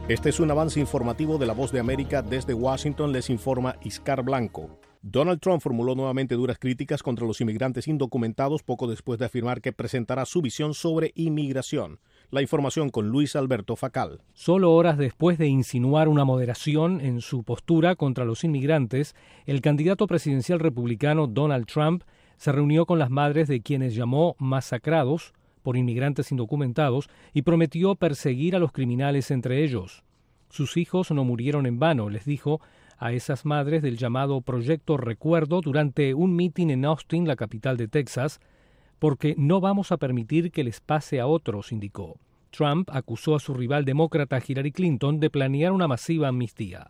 Este es un avance informativo de La Voz de América. Desde Washington les informa Iscar Blanco. Donald Trump formuló nuevamente duras críticas contra los inmigrantes indocumentados poco después de afirmar que presentará su visión sobre inmigración. La información con Luis Alberto Facal. Solo horas después de insinuar una moderación en su postura contra los inmigrantes, el candidato presidencial republicano Donald Trump se reunió con las madres de quienes llamó masacrados por inmigrantes indocumentados y prometió perseguir a los criminales entre ellos. Sus hijos no murieron en vano, les dijo a esas madres del llamado Proyecto Recuerdo durante un mitin en Austin, la capital de Texas, porque no vamos a permitir que les pase a otros, indicó. Trump acusó a su rival demócrata Hillary Clinton de planear una masiva amnistía.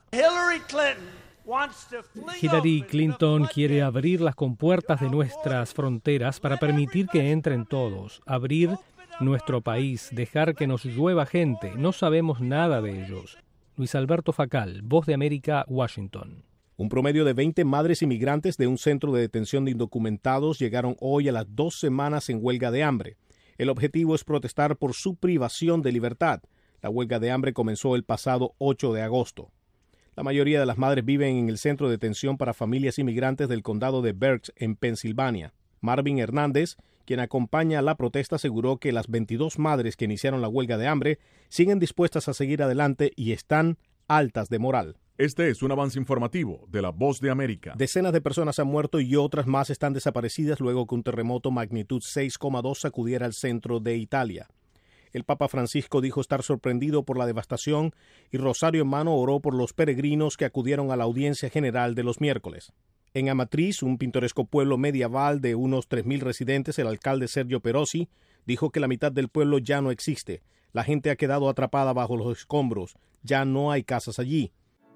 Hillary Clinton quiere abrir las compuertas de nuestras fronteras para permitir que entren todos, abrir nuestro país, dejar que nos llueva gente. No sabemos nada de ellos. Luis Alberto Facal, Voz de América, Washington. Un promedio de 20 madres inmigrantes de un centro de detención de indocumentados llegaron hoy a las 2 semanas en huelga de hambre. El objetivo es protestar por su privación de libertad. La huelga de hambre comenzó el pasado 8 de agosto. La mayoría de las madres viven en el centro de detención para familias inmigrantes del condado de Berks, en Pensilvania. Marvin Hernández, quien acompaña la protesta, aseguró que las 22 madres que iniciaron la huelga de hambre siguen dispuestas a seguir adelante y están altas de moral. Este es un avance informativo de La Voz de América. Decenas de personas han muerto y otras más están desaparecidas luego que un terremoto magnitud 6,2 sacudiera el centro de Italia. El Papa Francisco dijo estar sorprendido por la devastación y rosario en mano oró por los peregrinos que acudieron a la audiencia general de los miércoles. En Amatriz, un pintoresco pueblo medieval de unos 3.000 residentes, el alcalde Sergio Perosi dijo que la mitad del pueblo ya no existe. La gente ha quedado atrapada bajo los escombros. Ya no hay casas allí.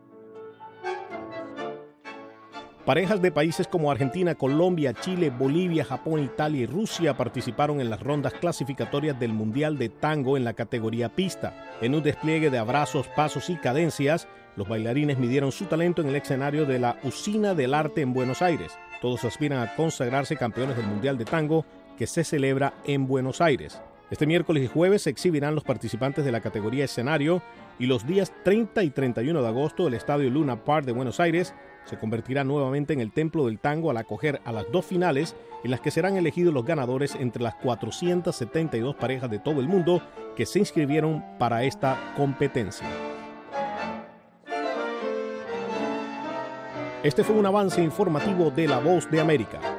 Parejas de países como Argentina, Colombia, Chile, Bolivia, Japón, Italia y Rusia participaron en las rondas clasificatorias del Mundial de Tango en la categoría pista. En un despliegue de abrazos, pasos y cadencias, los bailarines midieron su talento en el escenario de la Usina del Arte en Buenos Aires. Todos aspiran a consagrarse campeones del Mundial de Tango que se celebra en Buenos Aires. Este miércoles y jueves se exhibirán los participantes de la categoría escenario y los días 30 y 31 de agosto el Estadio Luna Park de Buenos Aires se convertirá nuevamente en el templo del tango al acoger a las 2 finales en las que serán elegidos los ganadores entre las 472 parejas de todo el mundo que se inscribieron para esta competencia. Este fue un avance informativo de La Voz de América.